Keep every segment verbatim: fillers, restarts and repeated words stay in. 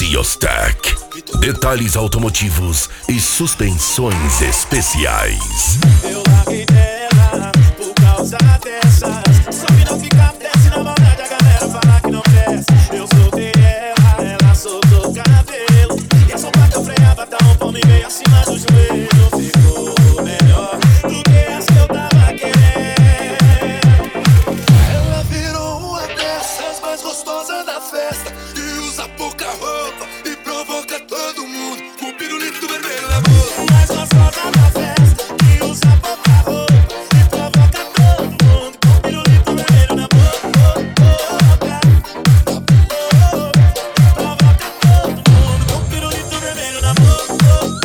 Siostec. Detalhes automotivos e suspensões especiais. Eu larguei dela por causa dessas. Só que não fica, desce na maldade, a galera fala que não presta. Eu soltei ela, ela soltou o cabelo. E a sombra que eu freava tá um palmo e meio acima do joelho. Ficou melhor do que as que eu tava querendo. Ela virou uma dessas mais gostosas da festa, que usa pouca roupa e provoca todo mundo com o pirulito vermelho na boca. Mais gostosa da festa, que usa pouca roupa e provoca todo mundo com o pirulito vermelho na boca. Provoca todo mundo com o pirulito vermelho na boca.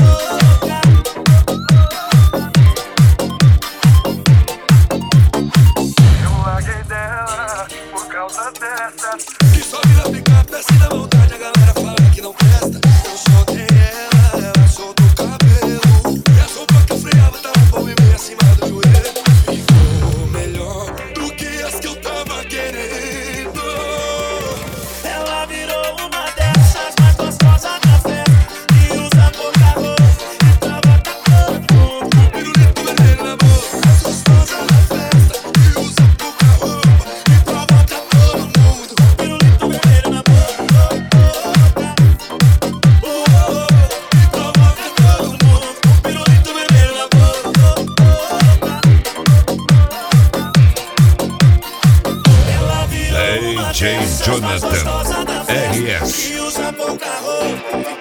Eu larguei dela por causa dessas, que sobe na picape, desce na vontade, a galera fala que não presta. Eu soltei ela, ela soltou o cabelo. E a sombra que eu freava tá um pouco e meio acima do joelho. Ficou melhor do que as que eu tava querendo. Ela virou uma dessas mais gostosas da festa, que usa pouca roupa e provoca todo mundo com o pirulito vermelho na boca. Mais gostosa da festa, que usa pouca roupa e provoca todo mundo com o pirulito vermelho na boca. E provoca todo mundo com o pirulito vermelho na boca. Ela virou uma D J dessas mais Jonathan, gostosas da festa, R S. que usa pouca roupa